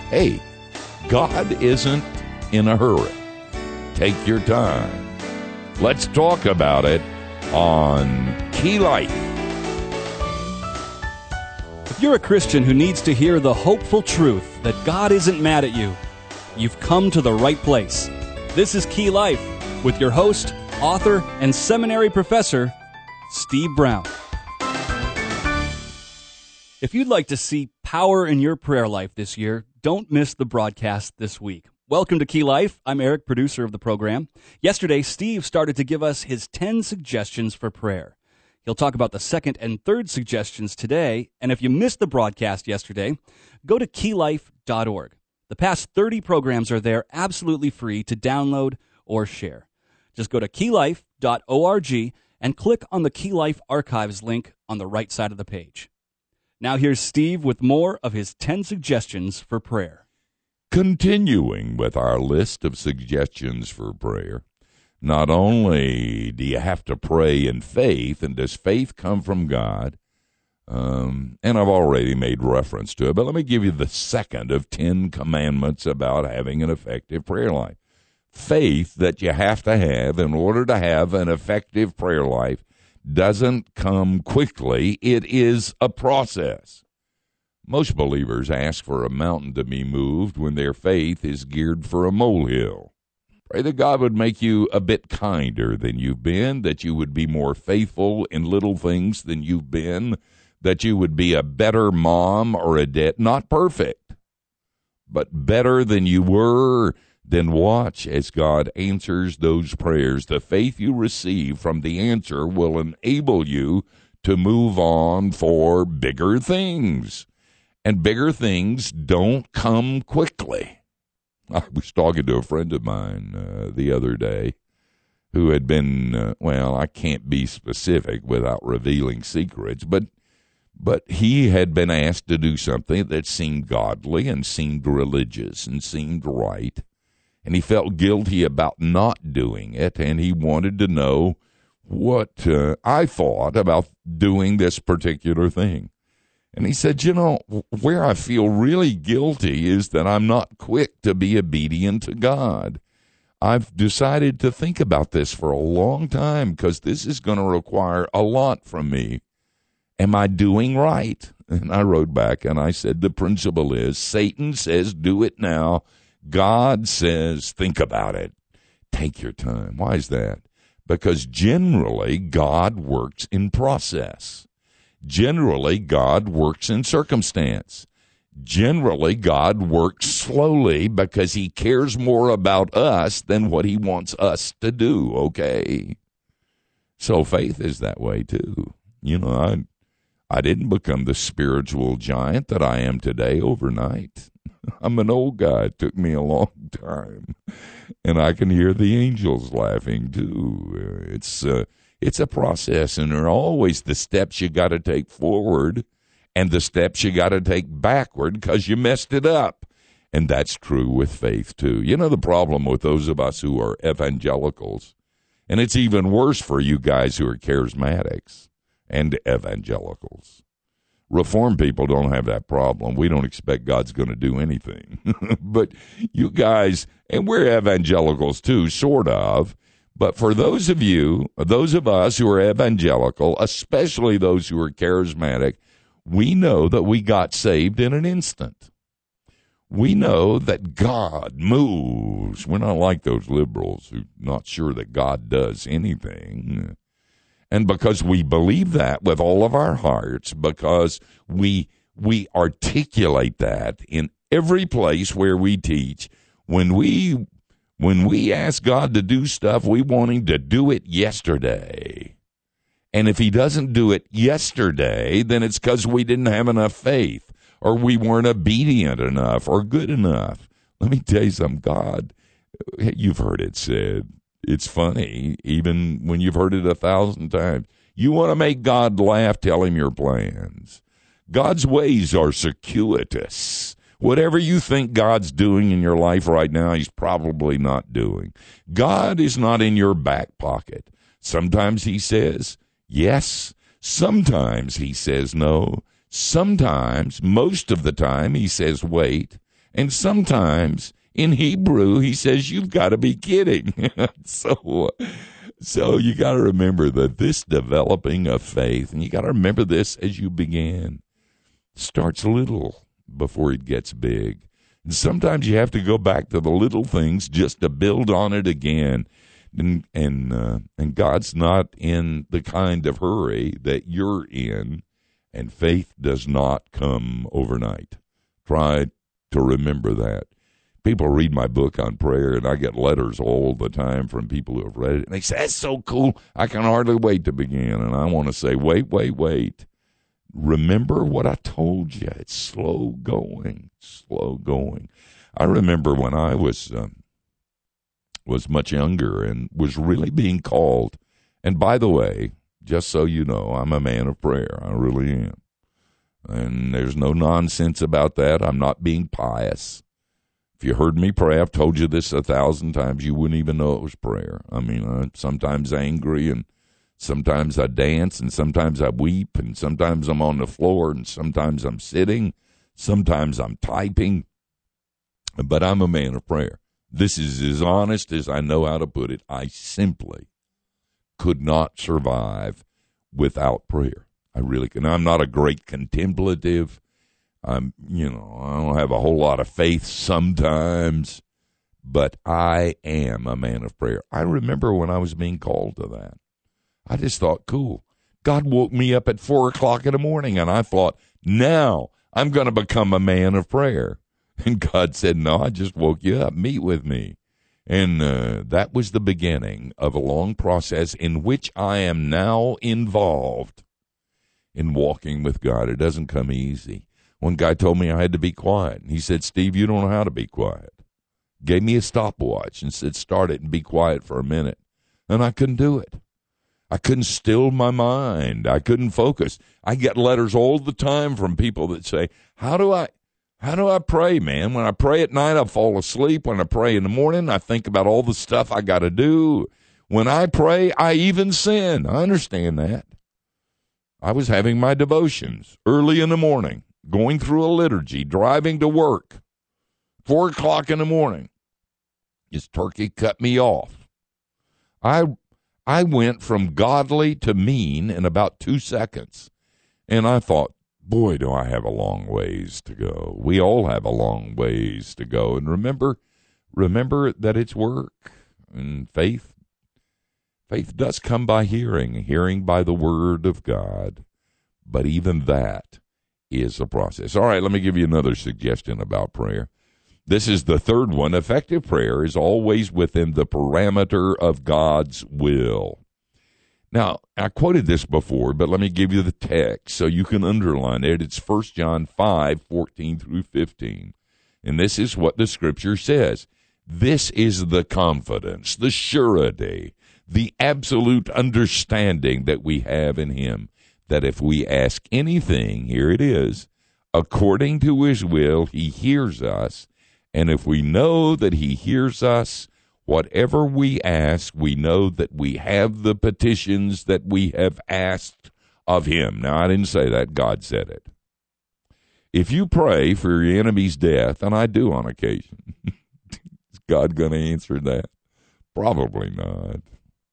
Hey, God isn't in a hurry. Take your time. Let's talk about it on Key Life. If you're a Christian who needs to hear the hopeful truth that God isn't mad at you, you've come to the right place. This is Key Life with your host, author, and seminary professor, Steve Brown. If you'd like to see power in your prayer life this year, don't miss the broadcast this week. Welcome to Key Life. I'm Eric, producer of the program. Yesterday, Steve started to give us his 10 suggestions for prayer. He'll talk about the second and third suggestions today, and if you missed the broadcast yesterday, go to keylife.org. The past 30 programs are there absolutely free to download or share. Just go to keylife.org and click on the Key Life Archives link on the right side of the page. Now here's Steve with more of his 10 suggestions for prayer. Continuing with our list of suggestions for prayer, not only do you have to pray in faith, and does faith come from God, and I've already made reference to it, but let me give you the second of 10 commandments about having an effective prayer life. Faith that you have to have in order to have an effective prayer life doesn't come quickly. It is a process. Most believers ask for a mountain to be moved when their faith is geared for a molehill. Pray that God would make you a bit kinder than you've been, that you would be more faithful in little things than you've been, that you would be a better mom or a dad, not perfect, but better than you were. Then watch as God answers those prayers. The faith you receive from the answer will enable you to move on for bigger things. And bigger things don't come quickly. I was talking to a friend of mine the other day who had been, I can't be specific without revealing secrets, but he had been asked to do something that seemed godly and seemed religious and seemed right. And he felt guilty about not doing it, and he wanted to know what I thought about doing this particular thing. And he said, where I feel really guilty is that I'm not quick to be obedient to God. I've decided to think about this for a long time because this is going to require a lot from me. Am I doing right? And I wrote back and I said, the principle is Satan says, do it now. God says, think about it. Take your time. Why is that? Because generally, God works in process. Generally, God works in circumstance. Generally, God works slowly because he cares more about us than what he wants us to do, okay? So faith is that way, too. I didn't become the spiritual giant that I am today overnight. I'm an old guy. It took me a long time. And I can hear the angels laughing, too. It's a process, and there are always the steps you got to take forward and the steps you got to take backward because you messed it up. And that's true with faith, too. The problem with those of us who are evangelicals, and it's even worse for you guys who are charismatics and evangelicals. Reformed people don't have that problem. We don't expect God's going to do anything. But you guys, and we're evangelicals too, sort of. But for those of us who are evangelical, especially those who are charismatic, we know that we got saved in an instant. We know that God moves. We're not like those liberals who are not sure that God does anything. And because we believe that with all of our hearts, because we articulate that in every place where we teach, when we ask God to do stuff, we want him to do it yesterday. And if he doesn't do it yesterday, then it's because we didn't have enough faith, or we weren't obedient enough or good enough. Let me tell you something, God, you've heard it said. It's funny, even when you've heard it 1,000 times. You want to make God laugh, tell him your plans. God's ways are circuitous. Whatever you think God's doing in your life right now, he's probably not doing. God is not in your back pocket. Sometimes he says yes. Sometimes he says no. Sometimes, most of the time, he says wait. And sometimes in Hebrew, he says, you've got to be kidding. So you got to remember that this developing of faith, and you got to remember this as you begin, starts little before it gets big. And sometimes you have to go back to the little things just to build on it again. And God's not in the kind of hurry that you're in, and faith does not come overnight. Try to remember that. People read my book on prayer, and I get letters all the time from people who have read it, and they say, that's so cool, I can hardly wait to begin. And I want to say, wait. Remember what I told you. It's slow going. I remember when I was much younger and was really being called. And by the way, just so you know, I'm a man of prayer. I really am. And there's no nonsense about that. I'm not being pious. If you heard me pray, I've told you this 1,000 times, you wouldn't even know it was prayer. I mean, I'm sometimes angry, and sometimes I dance, and sometimes I weep, and sometimes I'm on the floor, and sometimes I'm sitting, sometimes I'm typing. But I'm a man of prayer. This is as honest as I know how to put it. I simply could not survive without prayer. I really can. I'm not a great contemplative. I don't have a whole lot of faith sometimes, but I am a man of prayer. I remember when I was being called to that. I just thought, cool. God woke me up at 4 o'clock in the morning, and I thought, now I'm going to become a man of prayer. And God said, no, I just woke you up. Meet with me. And that was the beginning of a long process in which I am now involved in walking with God. It doesn't come easy. One guy told me I had to be quiet. He said, Steve, you don't know how to be quiet. Gave me a stopwatch and said, start it and be quiet for a minute. And I couldn't do it. I couldn't still my mind. I couldn't focus. I get letters all the time from people that say, how do I pray, man? When I pray at night, I fall asleep. When I pray in the morning, I think about all the stuff I got to do. When I pray, I even sin. I understand that. I was having my devotions early in the morning, going through a liturgy, driving to work, 4 o'clock in the morning. His turkey cut me off. I went from godly to mean in about 2 seconds. And I thought, boy, do I have a long ways to go. We all have a long ways to go. And remember that it's work. And faith does come by hearing by the word of God. But even that is a process. All right, let me give you another suggestion about prayer. This is the third one. Effective prayer is always within the parameter of God's will. Now, I quoted this before, but let me give you the text so you can underline it. It's 1 John 5:14 through 15. And this is what the Scripture says. This is the confidence, the surety, the absolute understanding that we have in Him, that if we ask anything, here it is, according to His will, He hears us. And if we know that He hears us, whatever we ask, we know that we have the petitions that we have asked of Him. Now, I didn't say that. God said it. If you pray for your enemy's death, and I do on occasion, is God going to answer that? Probably not.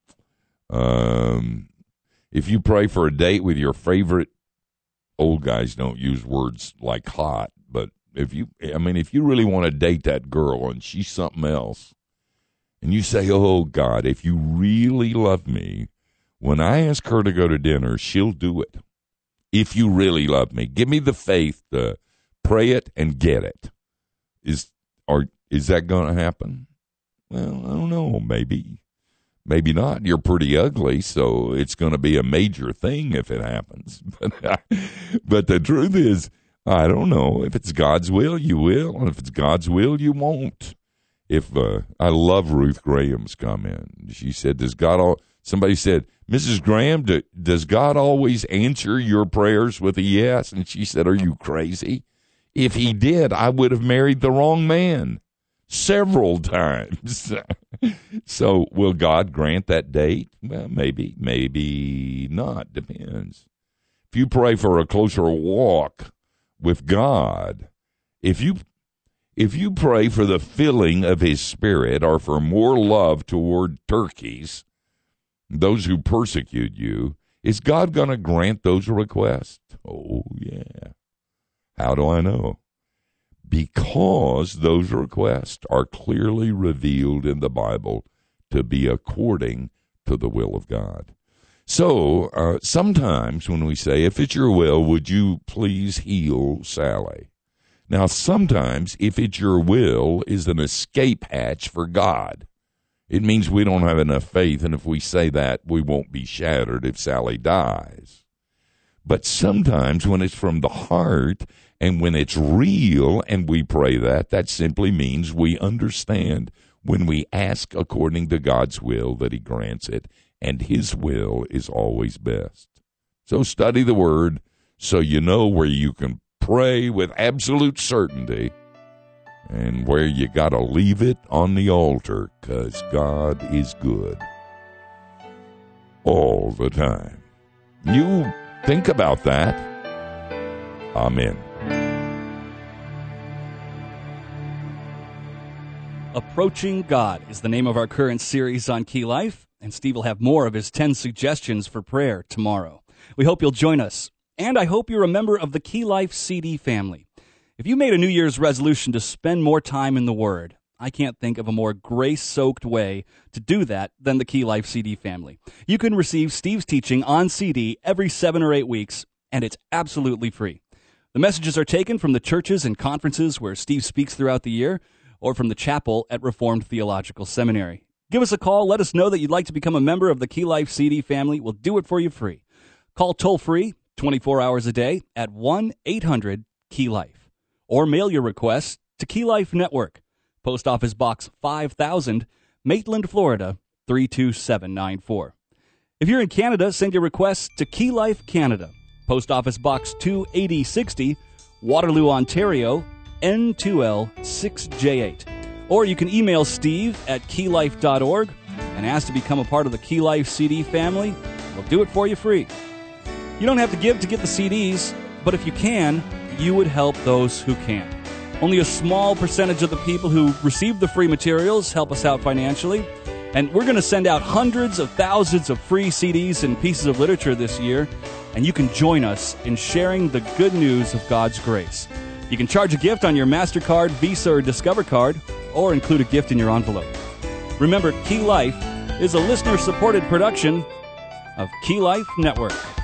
If you pray for a date with your favorite, old guys don't use words like hot, but if you really want to date that girl and she's something else, and you say, oh, God, if you really love me, when I ask her to go to dinner, she'll do it. If you really love me, give me the faith to pray it and get it. Is that going to happen? Well, I don't know. Maybe not. You're pretty ugly, so it's going to be a major thing if it happens. But the truth is, I don't know. If it's God's will, you will. And if it's God's will, you won't. I love Ruth Graham's comment. She said, somebody said, Mrs. Graham, does God always answer your prayers with a yes? And she said, are you crazy? If He did, I would have married the wrong man several times. So will God grant that date? Well, maybe not. Depends. If you pray for a closer walk with God, if If you pray for the filling of his Spirit or for more love toward turkeys, those who persecute you, is God going to grant those requests? Oh, yeah. How do I know? Because those requests are clearly revealed in the Bible to be according to the will of God. So sometimes when we say, if it's your will, would you please heal Sally? Now, sometimes if it's your will is an escape hatch for God. It means we don't have enough faith, and if we say that, we won't be shattered if Sally dies. But sometimes when it's from the heart and when it's real and we pray that simply means we understand when we ask according to God's will that he grants it, and his will is always best. So study the Word so you know where you can pray with absolute certainty and where you got to leave it on the altar, because God is good all the time. You think about that. Amen. Approaching God is the name of our current series on Key Life, and Steve will have more of his 10 suggestions for prayer tomorrow. We hope you'll join us, and I hope you're a member of the Key Life CD family. If you made a New Year's resolution to spend more time in the Word, I can't think of a more grace-soaked way to do that than the Key Life CD family. You can receive Steve's teaching on CD every 7 or 8 weeks, and it's absolutely free. The messages are taken from the churches and conferences where Steve speaks throughout the year, or from the chapel at Reformed Theological Seminary. Give us a call. Let us know that you'd like to become a member of the Key Life CD family. We'll do it for you free. Call toll-free 24 hours a day at 1-800-KEY-LIFE. Or mail your requests to Key Life Network, Post Office Box 5000, Maitland, Florida, 32794. If you're in Canada, send your requests to Key Life Canada, Post Office Box 28060, Waterloo, Ontario, N2L6J8. Or you can email Steve at keylife.org and ask to become a part of the Key Life CD family. We'll do it for you free. You don't have to give to get the CDs, but if you can, you would help those who can. Only a small percentage of the people who receive the free materials help us out financially. And we're going to send out hundreds of thousands of free CDs and pieces of literature this year. And you can join us in sharing the good news of God's grace. You can charge a gift on your MasterCard, Visa, or Discover card, or include a gift in your envelope. Remember, Key Life is a listener-supported production of Key Life Network.